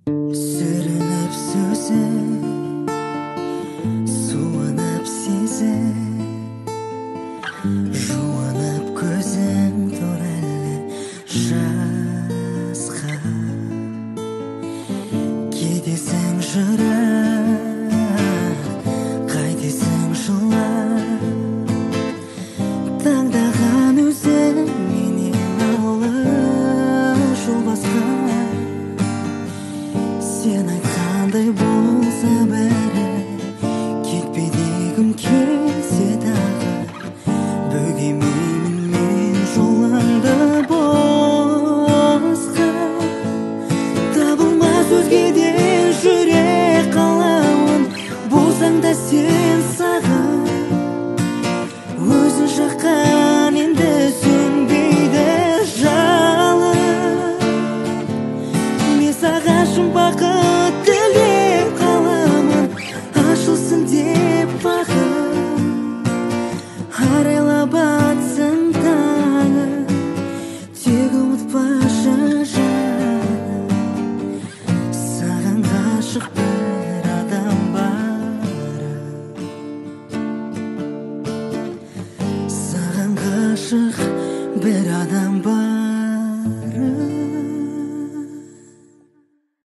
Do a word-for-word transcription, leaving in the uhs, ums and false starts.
Sürünüp söze, sulanıp size, жуынып көзің туралы жазға. Кетесің жырақ, қайтесің жылап, таңдаған өзің менен алыс жол басқа. Сен айтқандай болса бәрі, кетпе дегім келсе дағы, бөгемеймін мен жолыңды босқа. Табылмас өзгеден жүрек қалауын, болсаң да сен сағын. Өзің жаққан енді сөнбейді жалын. Мен саған шын бақыт тілеп қаламын, ашылсын деп бағым. Арайлап атсын таңы, тек ұмытпашы жаным. Саған ғашық бір адам бар, саған ғашық бір адам бар.